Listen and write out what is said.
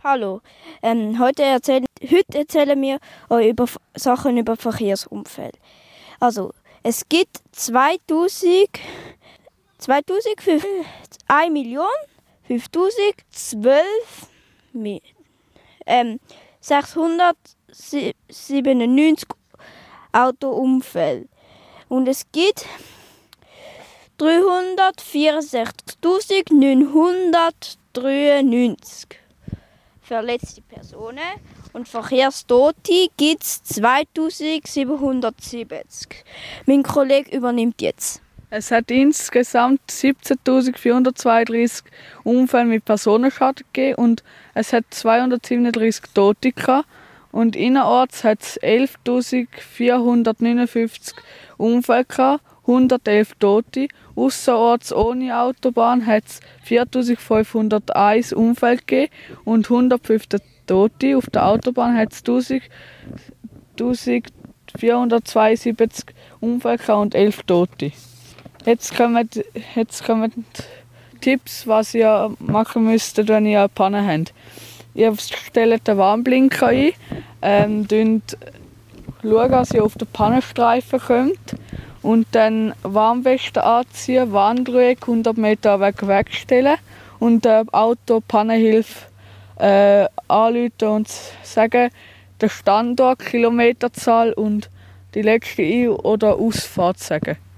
Hallo, heute erzählen wir euch über Sachen über Verkehrsunfälle. Also, es gibt 697 Autounfälle. Und es gibt 364.993 verletzte Personen und Verkehrstote gibt es 2770. Mein Kollege übernimmt jetzt. Es hat insgesamt 17.432 Unfälle mit Personenschaden gegeben und es hat 237 Tote gehabt. Und innerorts hat es 11.459 Unfälle gehabt, 111 Tote. Ausserorts ohne Autobahn hat es 4.501 Unfälle gegeben und 115 Tote. Auf der Autobahn hat es 1.472 Unfälle gehabt und 11 Tote. Jetzt kommen Tipps, was ihr machen müsst, wenn ihr eine Panne habt. Ihr stellt den Warnblinker ein, schaut, dass ihr auf den Pannenstreifen kommt und dann Warnweste anziehen, Warndreieck 100 Meter wegstellen und Auto-Pannenhilfe anrufen und sagen, den Standort, Kilometerzahl und die letzte Ein- oder Ausfahrt sagen.